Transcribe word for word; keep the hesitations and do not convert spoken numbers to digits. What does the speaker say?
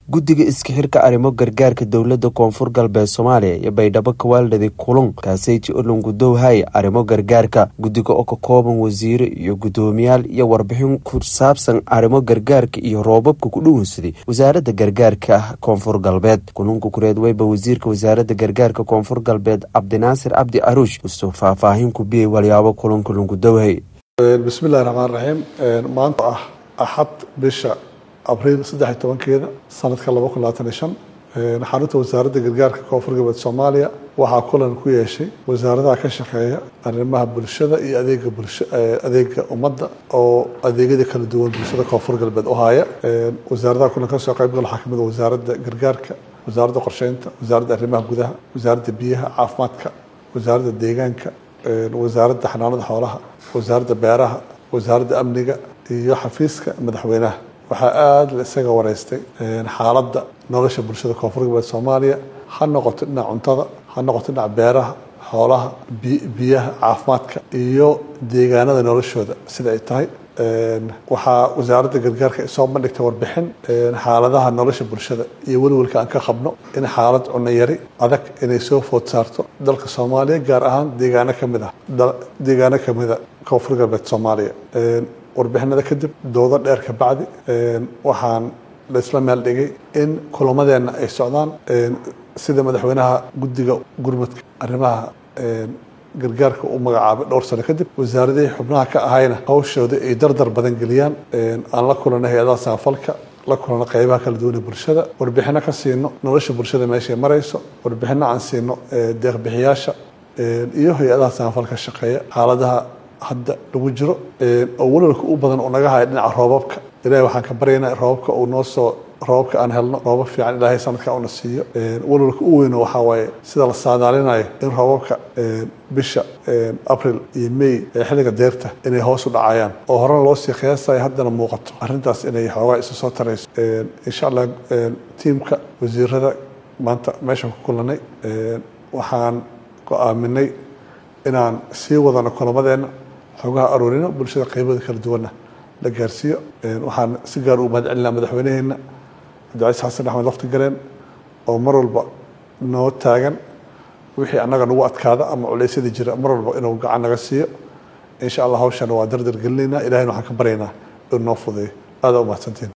guddiga iska xirka arrimo gargaarka dowladda koonfur galbeed Soomaaliya iyo baydhabo ka waalidii kulan kaaseyti olongu dowhay arrimo gargaarka guddiga oo ka kooban wasiir iyo gudoomiyaal iyo warbixin ku saabsan arrimo gargaarka iyo roobabka ku dhuunsaday wasaaradda gargaarka koonfur galbeed kulanku kureed wayba wasiirka wasaaradda gargaarka koonfur galbeed Cabdinaasir Cabdi Aruush usoo faahfaahin ku biyay walyaabo kulanka olongu dowhay. bismillaahir rahmaanir rahiim maanta ah axad bisha abriil saddex iyo tobankeeda sanadka laba kun labaatan iyo shan xarunta wasaaradda gargaarka koonfur galbeed Soomaaliya waxaa kulan ku yeeshay wasaaradaha ka shaqeeya arrimaha bulshada iyo adeega bulshada adeega ummadda oo adeegyada kala duwan bulshada koonfur galbeed oo haya wasaaradaha kulan ka soo qayb galay waxaa kamid ah wasaaradda gargaarka wasaaradda qorsheynta wasaaradda arrimaha gudaha wasaaradda biyaha caafimaadka wasaaradda deegaanka wasaaradda xanaanada xoolaha wasaaradda beeraha wasaaradda amniga iyo xafiiska madaxweynaha waxaa aad la isaga wareystay xaaladda nolosha bulshada koonfur galbeed Soomaaliya ha noqoto dhinaca cuntada ha noqoto dhinaca beeraha xoolaha biyaha caafimaadka iyo deegaanada noloshooda sida ay tahay waxaa wasaaradda gargaarka soo bandhigtay warbixin xaaladaha nolosha bulshada iyo walwalka aan ka qabno in xaalad cunno yari adag inay soo food saarto dalka Soomaaliya gaar ahaan deegaano kamid ah deegaano kamid ah koonfur galbeed Soomaaliya warbixinada kadib doodo dheer ka bacdi waxaan la isla meel dhigay in kulamadeena ay socdaan sida madaxweynaha guddiga gurmadka arrimaha gargaarka uu magacaabay dhowr sano kadib wasaaradihii xubnaha ka ahayna hawshooda ay dardar badan geliyaan aan la kulanay hay'adaha samafalka la kulanay qaybaha kala duwan ee bulshada warbixino ka siino nolosha bulshada meesha ay marayso warbixino aan siino deeq bixiyaasha iyo hay'adaha samafalka shaqeeya xaaladaha hadda lagu jiro oo walwalka u badan oo naga haya dhinaca roobabka ilaahay waxaan ka baryaynaa roobabka uu noo soo roobabka aan helno roobab fiican ilaahay sanadka uu na siiyo walwalka u weyn waxa waaye sida la saadaalinayo in roobabka bisha April iyo May ee xilliga deerta inay hoos u dhacayaan oo horena loo sii qiyaasay haddana muuqato arrintaas inay xoogaa isu soo tarayso insha Allah tiimka wasiirada maanta meesha ku kulanay waxaan go'aaminay inaan sii wadano kulamadeena xogaha aroorina bulshada qaybada kala duwana la gaarsiyo waxaan si gaar u mahadcelinaa madaxweynaheena Cabdicasiis Xasan Axmed Laftigareen oo mar walba noo taagan wixii anaga nagu adkaada ama culeysyada jira mar walba inuu gacan naga siiyo insha Allah hawshan waa dardar gelinayna ilaahayna waxaan ka baryaynaa inuu noo fududeeyo aad u mahadsantiin